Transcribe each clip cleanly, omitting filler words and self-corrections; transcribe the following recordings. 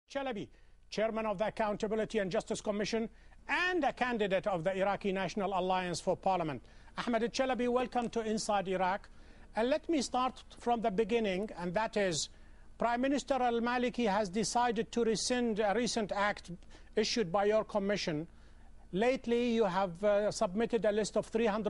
Chalabi, chairman of the Accountability and Justice Commission and a candidate of the Iraqi National Alliance for Parliament. Ahmed Chalabi, welcome to Inside Iraq. And let me start from the beginning, and that is Prime Minister al-Maliki has decided to rescind a recent act issued by your commission. Lately, you have submitted a list of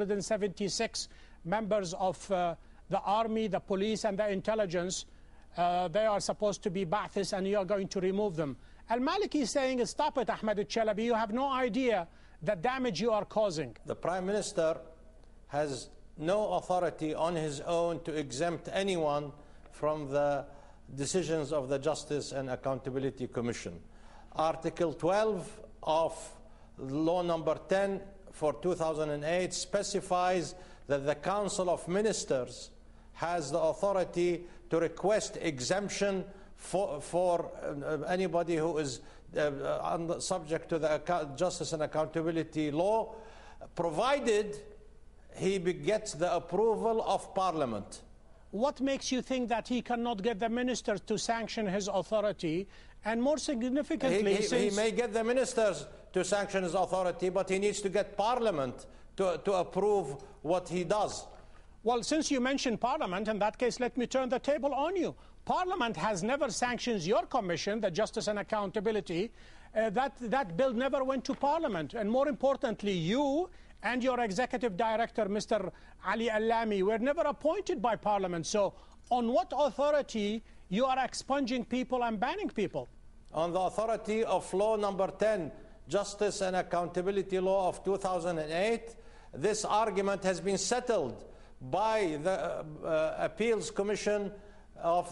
376 members of the army, the police, and the intelligence. They are supposed to be Ba'athis, and you are going to remove them. Al-Maliki is saying, stop it, Ahmed Chalabi. You have no idea the damage you are causing. The Prime Minister has no authority on his own to exempt anyone from the decisions of the Justice and Accountability Commission. Article 12 of Law number 10 for 2008 specifies that the Council of Ministers has the authority to request exemption for anybody who is subject to the Justice and Accountability Law, provided he gets the approval of Parliament. What makes you think that he cannot get the ministers to sanction his authority? And more significantly, he may get the ministers to sanction his authority, but he needs to get Parliament to approve what he does. Well, since you mentioned Parliament, in that case, let me turn the table on you. Parliament has never sanctioned your commission, the Justice and Accountability. That bill never went to Parliament. And more importantly, you and your executive director, Mr. Ali Allami, were never appointed by Parliament. So on what authority you are expunging people and banning people? On the authority of Law number 10, Justice and Accountability Law of 2008, this argument has been settled by the Appeals Commission of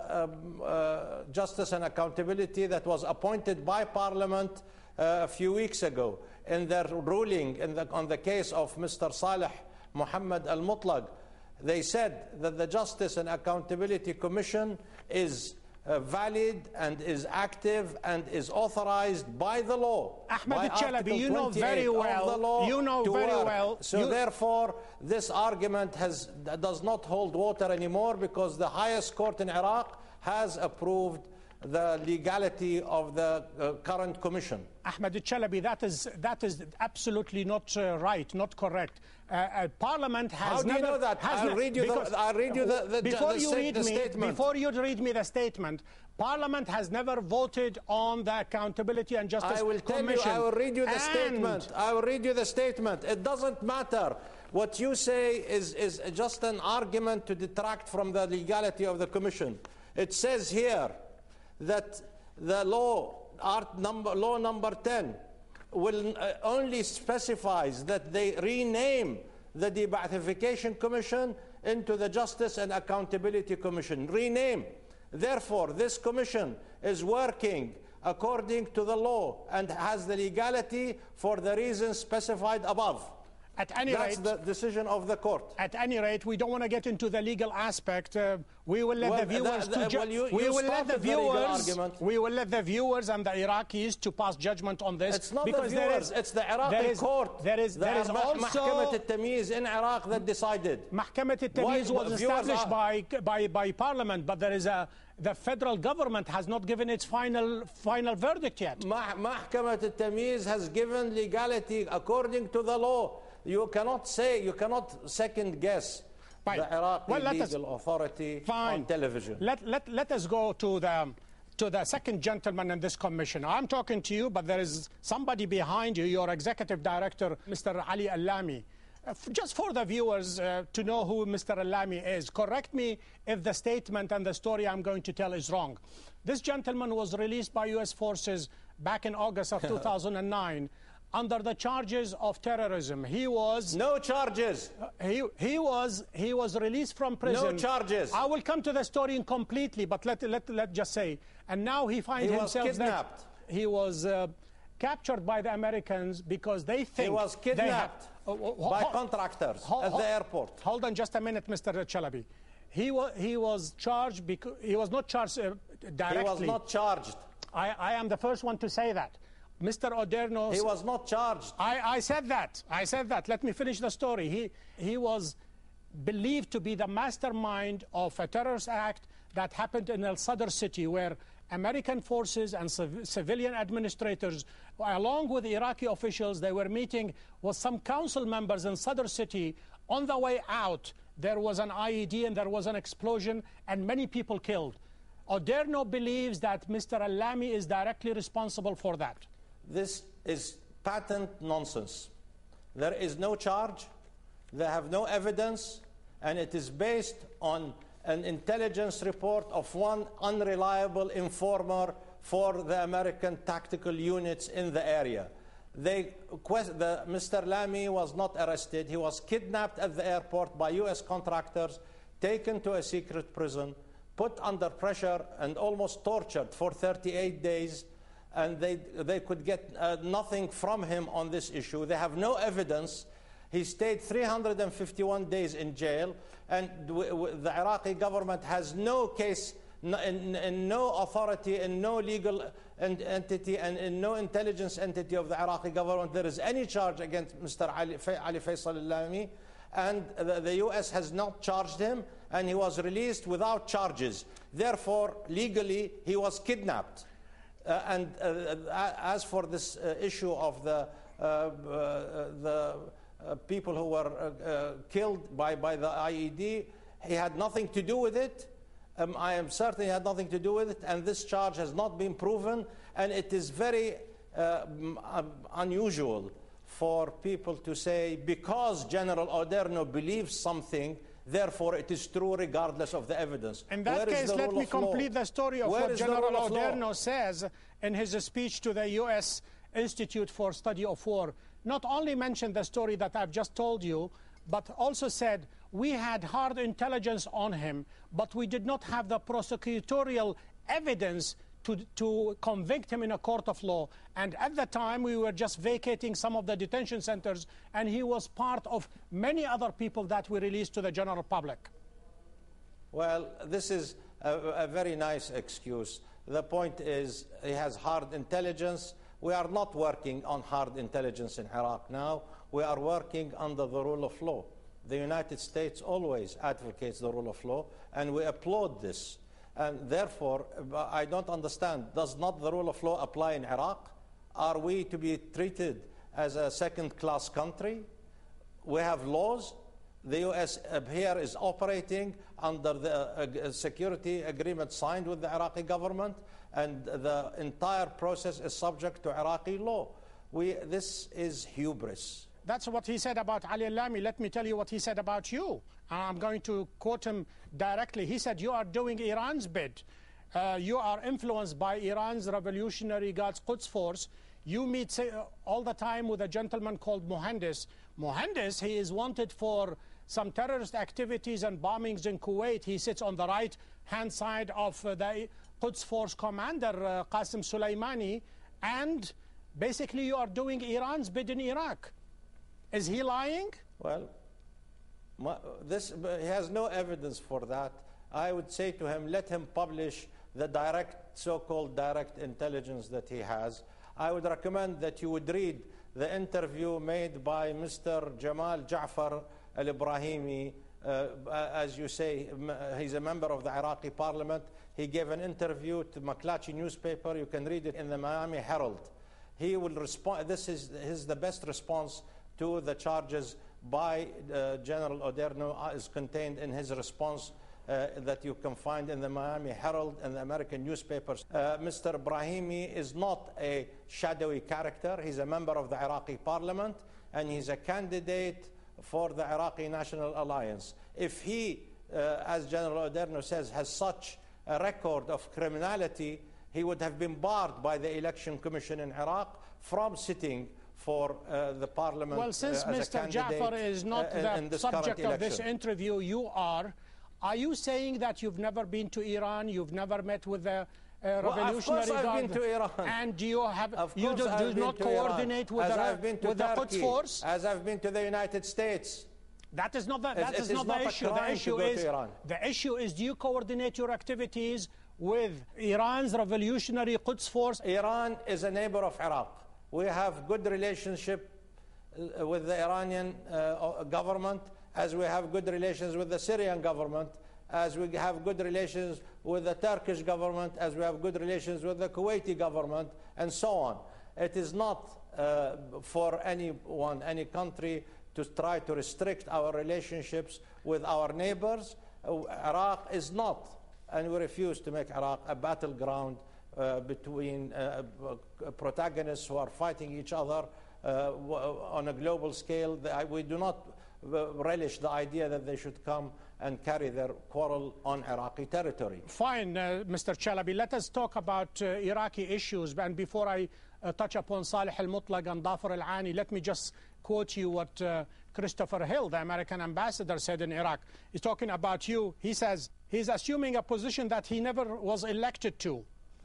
the Justice and Accountability that was appointed by Parliament a few weeks ago. In their ruling on the case of Mr. Saleh Muhammad Al-Mutlaq, they said that the Justice and Accountability Commission is valid and is active and is authorized by the law. Ahmed Chalabi, you know very well. So therefore, this argument does not hold water anymore, because the highest court in Iraq has approved the legality of the current commission. Ahmed Chalabi, that is absolutely not right, not correct. Parliament has How do you know that? I'll read you the statement. Before you read me the statement, Parliament has never voted on the Accountability and Justice Commission. I will read you the statement. I will read you the statement. It doesn't matter. What you say is just an argument to detract from the legality of the commission. It says here that the law number 10 will only specifies that they rename the Deba'athification Commission into the Justice and Accountability Commission. Rename. Therefore, this commission is working according to the law and has the legality for the reasons specified above. At any That's rate, the decision of the court. At any rate, we don't want to get into the legal aspect. We will let the viewers we will let the viewers and the Iraqis to pass judgment on this. It's not the viewers, it's the Iraqi court. There is also Mahkamat al-Tamyiz in Iraq that decided. Mahkamat al-Tamyiz was established by Parliament, but there is the federal government has not given its final verdict yet. Mahkamat al-Tamyiz has given legality according to the law. You cannot second guess the Iraqi legal authority on television. Let us go to the second gentleman in this commission. I'm talking to you, but there is somebody behind you, your executive director, Mr. Ali Allami. Just for the viewers to know who Mr. Allami is, correct me if the statement and the story I'm going to tell is wrong. This gentleman was released by U.S. forces back in August of 2009 under the charges of terrorism. He was... No charges. He was released from prison. No charges. I will come to the story incompletely, but let just say. And now he finds himself... He was kidnapped. He was captured by the Americans because they think... He was kidnapped by contractors at the airport. Hold on just a minute, Mr. Chalabi. He was charged because... He was not charged directly. He was not charged. I am the first one to say that. Mr. Oderno... He was not charged. I said that. Let me finish the story. He was believed to be the mastermind of a terrorist act that happened in El Sadr city, where American forces and civilian administrators, along with Iraqi officials, they were meeting with some council members in Sadr city. On the way out, there was an IED and there was an explosion and many people killed. Oderno believes that Mr. Al-Lami is directly responsible for that. This is patent nonsense. There is no charge, they have no evidence, and it is based on an intelligence report of one unreliable informer for the American tactical units in the area. Mr. Lami was not arrested. He was kidnapped at the airport by US contractors, taken to a secret prison, put under pressure and almost tortured for 38 days, and they could get nothing from him on this issue. They have no evidence. He stayed 351 days in jail, and the Iraqi government has no case, and no authority, and no legal entity, and in no intelligence entity of the Iraqi government there is any charge against Mr. Ali Faisal Al-Lami, and the US has not charged him, and he was released without charges. Therefore, legally, he was kidnapped. As for this issue of the people who were killed by the IED, he had nothing to do with it. I am certain he had nothing to do with it, and this charge has not been proven, and it is very unusual for people to say, because General Oderno believes something, therefore it is true regardless of the evidence. In that case, let me complete the story of what General Oderno says in his speech to the U.S. Institute for Study of War. Not only mentioned the story that I've just told you, but also said, we had hard intelligence on him, but we did not have the prosecutorial evidence to convict him in a court of law. And at the time, we were just vacating some of the detention centers, and he was part of many other people that we released to the general public. Well, this is a very nice excuse. The point is, he has hard intelligence. We are not working on hard intelligence in Iraq now. We are working under the rule of law. The United States always advocates the rule of law, and we applaud this. And therefore, I don't understand, does not the rule of law apply in Iraq? Are we to be treated as a second-class country? We have laws. The US here is operating under the security agreement signed with the Iraqi government, and the entire process is subject to Iraqi law. This is hubris. That's what he said about Ali Al-Lami. Let me tell you what he said about you. I'm going to quote him directly. He said, you are doing Iran's bid. You are influenced by Iran's Revolutionary Guards Quds Force. You meet all the time with a gentleman called Mohandes. Mohandes, he is wanted for some terrorist activities and bombings in Kuwait. He sits on the right-hand side of the Quds Force commander, Qasem Soleimani. And basically, you are doing Iran's bid in Iraq. Is he lying? Well, he has no evidence for that. I would say to him, let him publish the direct, so-called direct intelligence that he has. I would recommend that you would read the interview made by Mr. Jamal Ja'far al-Ibrahimi. As you say, he's a member of the Iraqi parliament. He gave an interview to McClatchy newspaper. You can read it in the Miami Herald. He will respond. This is the best response to the charges by General Oderno is contained in his response that you can find in the Miami Herald and the American newspapers. Mr. Ibrahimi is not a shadowy character. He's a member of the Iraqi parliament, and he's a candidate for the Iraqi National Alliance. If he, as General Oderno says, has such a record of criminality, he would have been barred by the Election Commission in Iraq from sitting for the parliament. Well, since Mr. Ja'far is not the subject of this interview, you are you saying that you've never been to Iran, you've never met with the Revolutionary Guard? I've been to Iran. And do you do not coordinate with the Quds Force? As I've been to the United States. That is not the issue. The issue is, do you coordinate your activities with Iran's Revolutionary Quds Force? Iran is a neighbor of Iraq. We have good relationship with the Iranian government, as we have good relations with the Syrian government. as we have good relations with the Turkish government, as we have good relations with the Kuwaiti government, and so on. It is not for anyone, any country, to try to restrict our relationships with our neighbors. Iraq is not, and we refuse to make Iraq a battleground between protagonists who are fighting each other on a global scale. We do not relish the idea that they should come and carry their quarrel on Iraqi territory. Fine, Mr. Chalabi, let us talk about Iraqi issues. And before I touch upon Salih al-Mutlaq and Dhafar al-Ani, let me just quote you what Christopher Hill, the American ambassador, said in Iraq. He's talking about you. He says he's assuming a position that he never was elected to.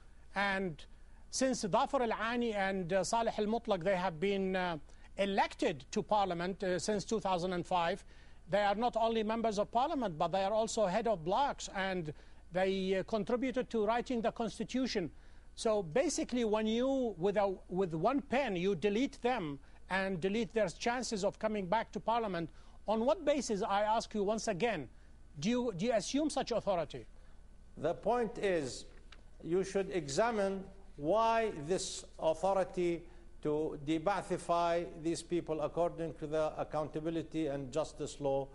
And since Dhafar al-Ani and Salih al-Mutlaq, they have been elected to parliament since 2005, they are not only members of parliament, but they are also head of blocks, and they contributed to writing the constitution. So basically, when you, with one pen, you delete them and delete their chances of coming back to parliament, on what basis, I ask you once again, do you assume such authority? The point is, you should examine why this authority to deba'athify these people according to the accountability and justice law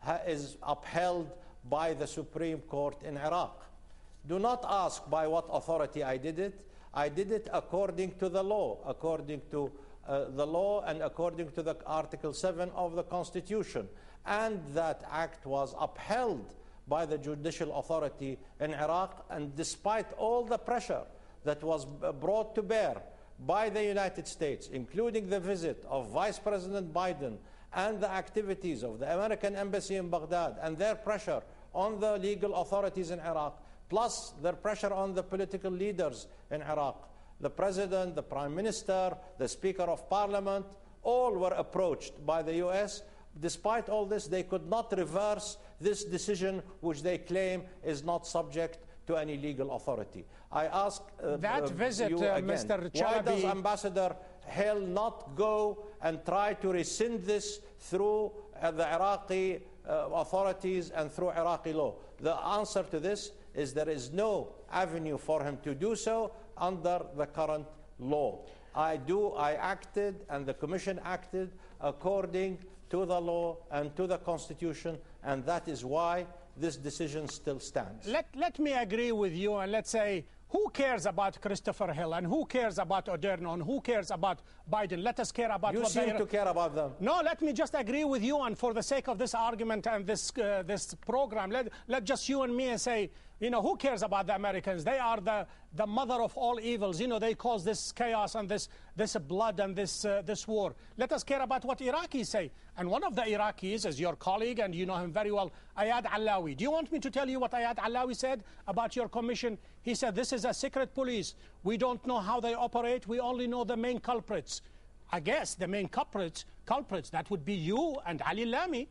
is upheld by the Supreme Court in Iraq. Do not ask by what authority I did it. I did it according to the law, according to the law and according to the Article 7 of the Constitution. And that act was upheld by the judicial authority in Iraq, and despite all the pressure that was brought to bear by the United States, including the visit of Vice President Biden and the activities of the American embassy in Baghdad and their pressure on the legal authorities in Iraq, plus their pressure on the political leaders in Iraq, the President, the Prime Minister, the Speaker of Parliament, all were approached by the US. Despite all this, they could not reverse this decision, which they claim is not subject to any legal authority. I ask that visit, you again, Mr. Chalabi, why does Ambassador Hill not go and try to rescind this through the Iraqi authorities and through Iraqi law? The answer to this is there is no avenue for him to do so under the current law. I acted, and the Commission acted according to the law and to the Constitution, and that is why this decision still stands. Let me agree with you, and let's say, who cares about Christopher Hill, and who cares about Oderno, and who cares about Biden? Let us care about you seem to care about them. No, let me just agree with you, and for the sake of this argument and this program, let just you and me and say, you know, who cares about the Americans? They are the mother of all evils. You know, they cause this chaos and this blood and this war. Let us care about what Iraqis say. And one of the Iraqis is your colleague, and you know him very well, Ayad Allawi. Do you want me to tell you what Ayad Allawi said about your commission? He said, this is a secret police. We don't know how they operate. We only know the main culprits. I guess the main culprits, that would be you and Ali Lami.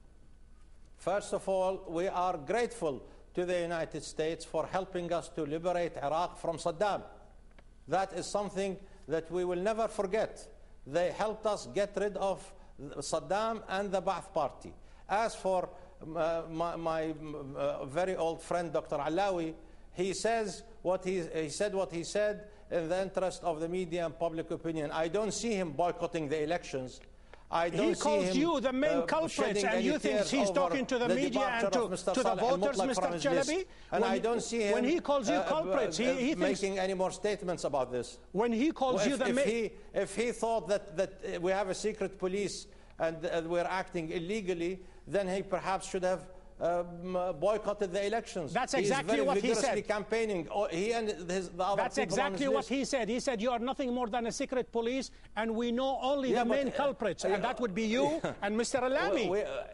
First of all, we are grateful to the United States for helping us to liberate Iraq from Saddam. That is something that we will never forget. They helped us get rid of Saddam and the Ba'ath Party. As for my very old friend, Dr. Allawi, he said what he said in the interest of the media and public opinion. I don't see him boycotting the elections. I don't he calls you the main culprits, and you think he's talking to the media and to the voters, Mr. Chalabi? And I don't see him when he calls you culprits, he making any more statements about this. When he calls you the main... If he thought that we have a secret police and we're acting illegally, then he perhaps should have boycotted the elections. That's exactly what he said. He's very vigorously campaigning. He and the other That's exactly what he said. He said, you are nothing more than a secret police, and we know only the main culprits, and that would be you and Mr. Alami.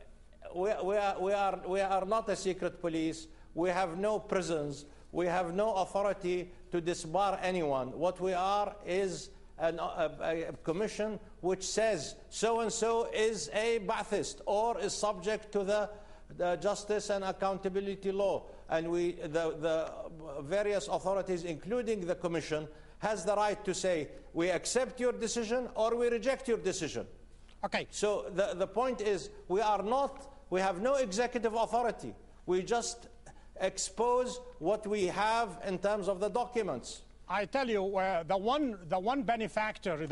We are not a secret police. We have no prisons. We have no authority to disbar anyone. What we are is a commission which says so-and-so is a Ba'athist or is subject to the justice and accountability law. And the various authorities, including the commission, has the right to say, we accept your decision or we reject your decision. Okay. So the point is, we have no executive authority. We just expose what we have in terms of the documents. I tell you, the one benefactor,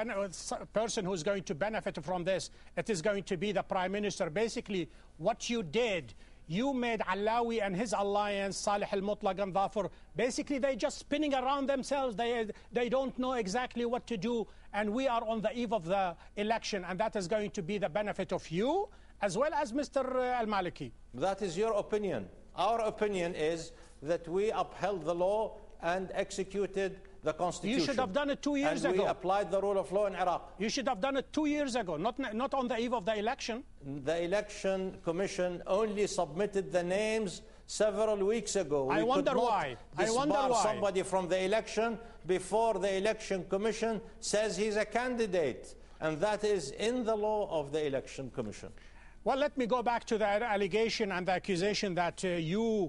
person who's going to benefit from this, it is going to be the Prime Minister. Basically, what you did, you made Allawi and his alliance, Salih al-Mutlaq and Dhafar, basically they're just spinning around themselves. They don't know exactly what to do. And we are on the eve of the election, and that is going to be the benefit of you, as well as Mr. al-Maliki. That is your opinion. Our opinion is that we upheld the law and executed the Constitution. You should have done it 2 years and ago. We applied the rule of law in Iraq. You should have done it 2 years ago, not on the eve of the election. The Election Commission only submitted the names several weeks ago. I wonder why. Disbar somebody from the election before the Election Commission says he's a candidate. And that is in the law of the Election Commission. Well, let me go back to the allegation and the accusation that you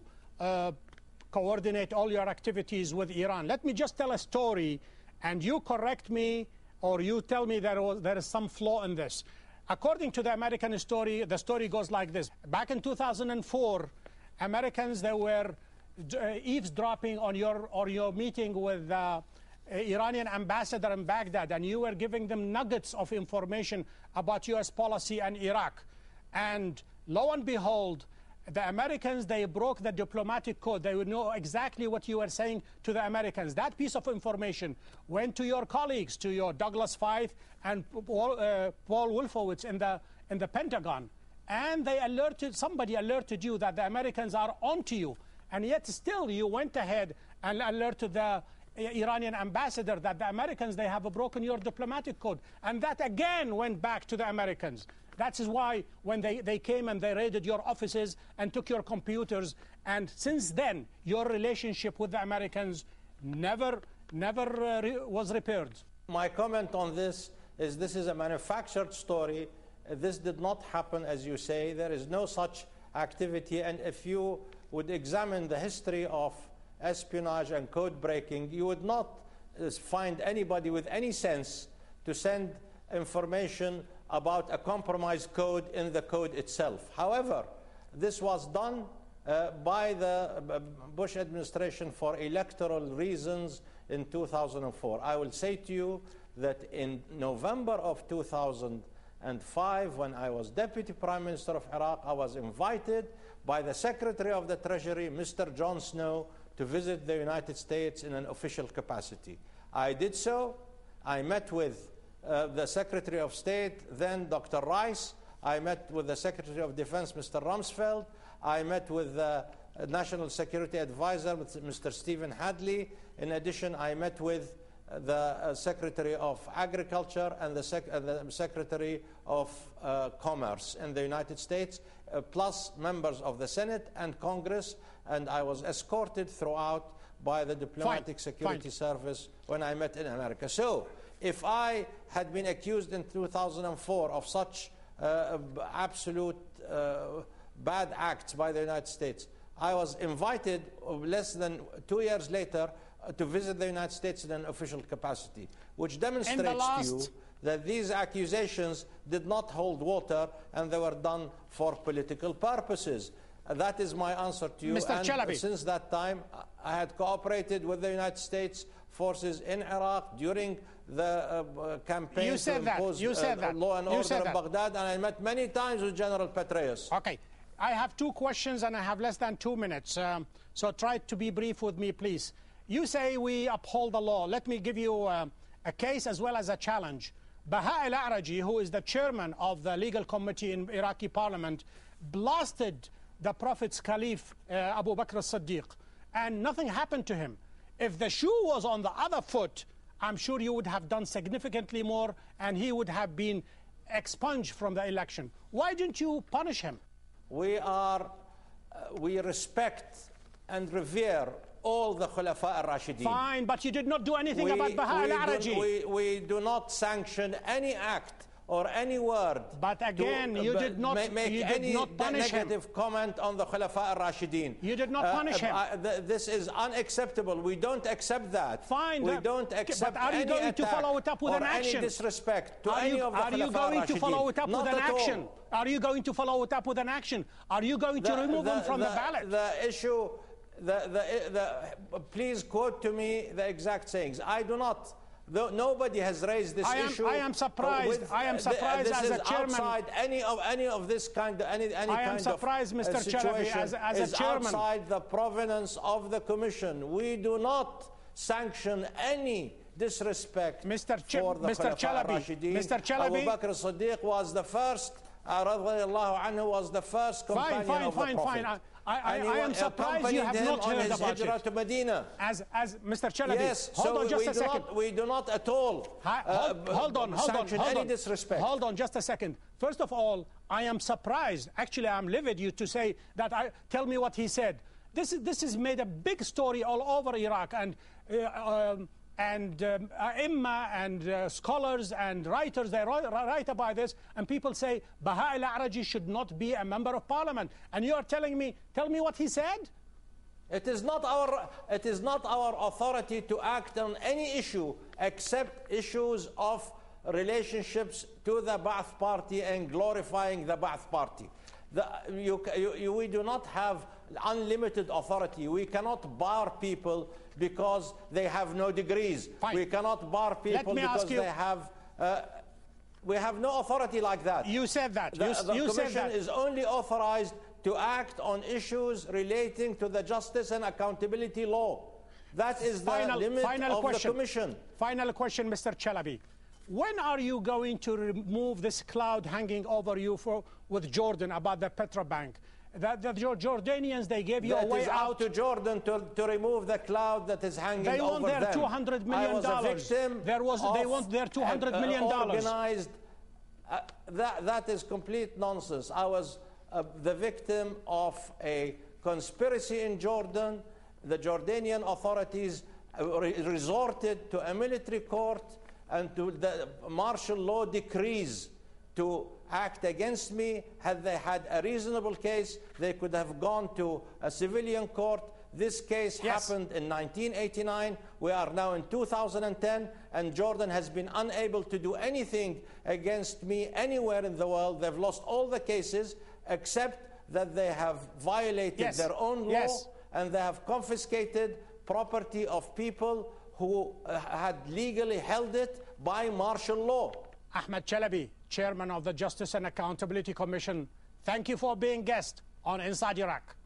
coordinate all your activities with Iran. Let me just tell a story, and you correct me, or you tell me there is some flaw in this. According to the American story, the story goes like this. Back in 2004, Americans, they were eavesdropping on your meeting with the Iranian ambassador in Baghdad, and you were giving them nuggets of information about U.S. policy and Iraq. And lo and behold, the Americans, they broke the diplomatic code. They would know exactly what you were saying to the Americans. That piece of information went to your colleagues, to your Douglas Feith and Paul Wolfowitz in the Pentagon. And they somebody alerted you that the Americans are onto you. And yet still you went ahead and alerted the Iranian ambassador that the Americans, they have broken your diplomatic code. And that again went back to the Americans. That is why when they came and they raided your offices and took your computers, and since then, your relationship with the Americans never was repaired. My comment on this is a manufactured story. This did not happen, as you say. There is no such activity. And if you would examine the history of espionage and code breaking, you would not find anybody with any sense to send information about a compromised code in the code itself. However, this was done by the Bush administration for electoral reasons in 2004. I will say to you that in November of 2005, when I was Deputy Prime Minister of Iraq, I was invited by the Secretary of the Treasury, Mr. John Snow, to visit the United States in an official capacity. I did so. I met with the Secretary of State, then Dr. Rice. I met with the Secretary of Defense, Mr. Rumsfeld. I met with the National Security Advisor, Mr. Stephen Hadley. In addition, I met with the Secretary of Agriculture and the Secretary of Commerce in the United States, plus members of the Senate and Congress, and I was escorted throughout by the Diplomatic Security Service when I met in America. So, if I had been accused in 2004 of such absolute bad acts by the United States, I was invited less than 2 years later to visit the United States in an official capacity, which demonstrates to you that these accusations did not hold water and they were done for political purposes. That is my answer to you. Mr. Chalabi. Since that time, I had cooperated with the United States forces in Iraq during the campaign to impose law and order in Baghdad, and I met many times with General Petraeus. Okay. I have two questions and I have less than 2 minutes, so try to be brief with me, please. You say we uphold the law. Let me give you a case as well as a challenge. Baha al-A'raji, who is the chairman of the legal committee in Iraqi parliament, blasted the Prophet's Caliph Abu Bakr as-Siddiq, and nothing happened to him. If the shoe was on the other foot, I'm sure you would have done significantly more and he would have been expunged from the election. Why didn't you punish him? We respect and revere all the Khulafa al-Rashidin. Fine, but you did not do anything about Baha al-A'raji. We do not sanction any act or any word. But again, you did not punish him. Negative comment on the Khulafa al-Rashidin. You did not punish him. This is unacceptable. We don't accept that. Fine. We don't accept but are you going to follow it up with an action? Any disrespect to any of the Khulafa al-Rashidin. Are you going to follow it up with an action? Are you going to follow it up with an action? Are you going to remove him from the ballot? The issue Please quote to me the exact sayings. I do not. Nobody has raised this issue. I am surprised. I am surprised this as a is chairman. Outside any of this kind. Any I am surprised, Mr. Chalabi, as a chairman. Outside the provenance of the Commission. We do not sanction any disrespect for the Khulafa al-Rashideen. Mr. Chalabi, Abu Bakr as-Siddiq was the first. Radiyallahu anhu was the first companion of the Prophet. Fine. I am surprised you have not heard about it. To Medina. As Mr. Chalabi, yes, hold on just a second. We do not at all sanction any disrespect. Hold on just a second. First of all, I am surprised. Actually, I'm livid you to say that. Tell me what he said. This is made a big story all over Iraq, and Imma and scholars and writers, they write about this, and people say Baha al-A'raji should not be a member of parliament. And you are telling me, tell me what he said? It is not our authority to act on any issue except issues of relationships to the Ba'ath Party and glorifying the Ba'ath Party. We do not have unlimited authority. We cannot bar people because they have no degrees. Fine. We cannot bar people because they have... we have no authority like that. You said that. The you Commission said that. is only authorized to act on issues relating to the Justice and Accountability Law. That is the limit of the Commission. Final question, Mr. Chalabi. When are you going to remove this cloud hanging over you with Jordan about the Petrobank? The Jordanians, they gave you a way out to Jordan to remove the cloud that is hanging over them. They want their $200 million. I was a victim. They want their $200 million. Organized. That is complete nonsense. I was the victim of a conspiracy in Jordan. The Jordanian authorities resorted to a military court and to the martial law decrees to act against me. Had they had a reasonable case, they could have gone to a civilian court. This case happened in 1989. We are now in 2010, and Jordan has been unable to do anything against me anywhere in the world. They've lost all the cases except that they have violated their own law, and they have confiscated property of people who had legally held it by martial law. Ahmed Chalabi, Chairman of the Justice and Accountability Commission, thank you for being guest on Inside Iraq.